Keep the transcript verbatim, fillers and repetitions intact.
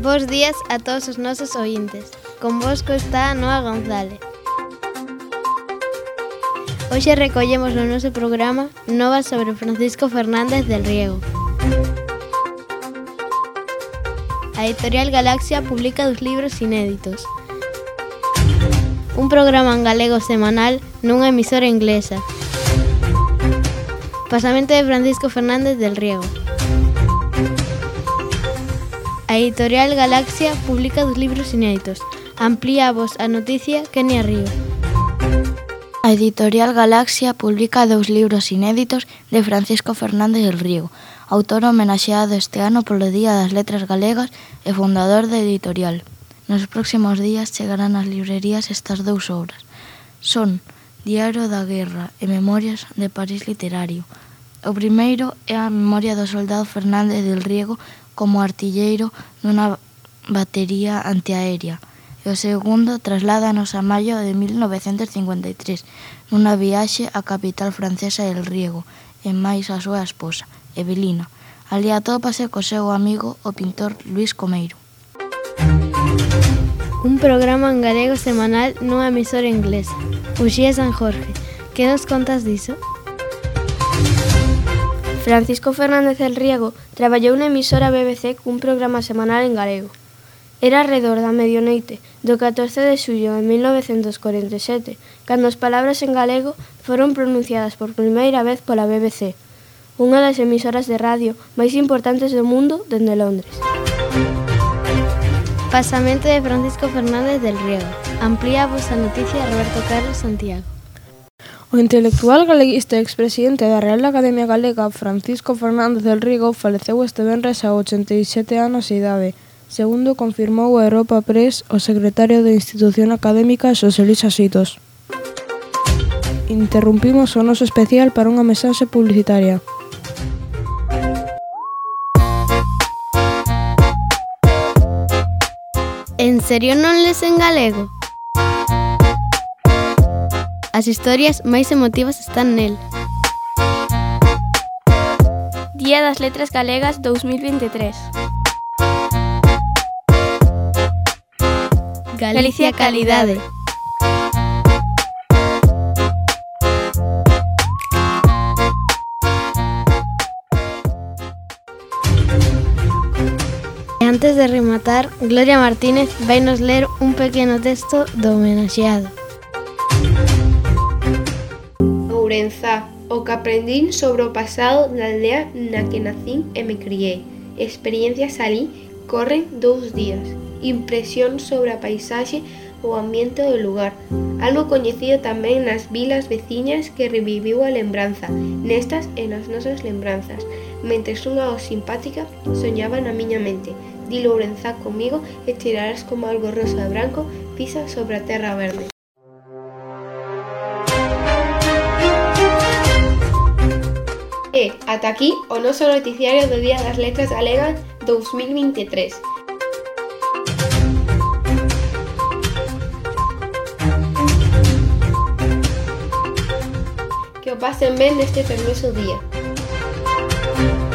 Bos días a todos os nosos ointes. Convosco está Noa González. Hoxe recollemos no noso programa novas sobre Francisco Fernández del Riego. A editorial Galaxia publica dos libros inéditos. Un programa en galego semanal nunha emisora inglesa. Pasamento de Francisco Fernández del Riego. A editorial Galaxia publica dos libros inéditos. Amplíavos a noticia Kenia Río. A editorial Galaxia publica dous libros inéditos de Francisco Fernández del Riego, autor homenaxeado este ano polo Día das Letras Galegas e fundador da editorial. Nos próximos días chegarán ás librerías estas dous obras. Son Diario da Guerra e Memorias de París Literario. O primeiro é a memoria do soldado Fernández del Riego como artilleiro nunha batería antiaérea. E o segundo trasládanos a maio de mil novecentos cincuenta e tres, nunha viaxe á capital francesa del Riego, e máis a súa esposa, Evelina. Alí atópase co seu amigo, o pintor Luís Comeiro. Un programa en galego semanal nunha emisora inglesa. Uxía San Jorge. Que nos contas diso? Francisco Fernández del Riego traballou na emisora B B C cun programa semanal en galego. Era arredor da medioneite do catorce de xullo de mil novecentos corenta e sete, cando as palabras en galego foron pronunciadas por primeira vez pola B B C, unha das emisoras de radio máis importantes do mundo dende Londres. Pasamento de Francisco Fernández del Riego. Amplíavos a noticia Roberto Carlos Santiago. O intelectual galeguista e expresidente da Real Academia Galega, Francisco Fernández del Riego, faleceu este venres a ochenta e sete anos de idade, segundo confirmou a Europa Press o secretario da Institución Académica Xosé Luís Asitos. Interrumpimos o noso especial para unha mensaxe publicitaria. En serio non les en galego? As historias máis emotivas están nel. Día das Letras Galegas dous mil veintitrés. Galicia Calidade. E antes de rematar, Gloria Martínez vai nos ler un pequeno texto do homenaxeado. Ourenzá, o que aprendín sobre o pasado da aldea na que nacín e me criei. Experiencias alí corren dous días. Impresión sobre a paisaxe ou ambiente do lugar. Algo coñecido tamén nas vilas veciñas que reviviu a lembranza, nestas e nas nosas lembranzas. Mentres unha voz simpática soñaba na miña mente. Di Ourenzá comigo e tirarás como algo rosa e branco pisa sobre a terra verde. E ata aquí o noso noticiario do Día das Letras Galegas dous mil veintitrés. Que o pasen ben neste fermoso día.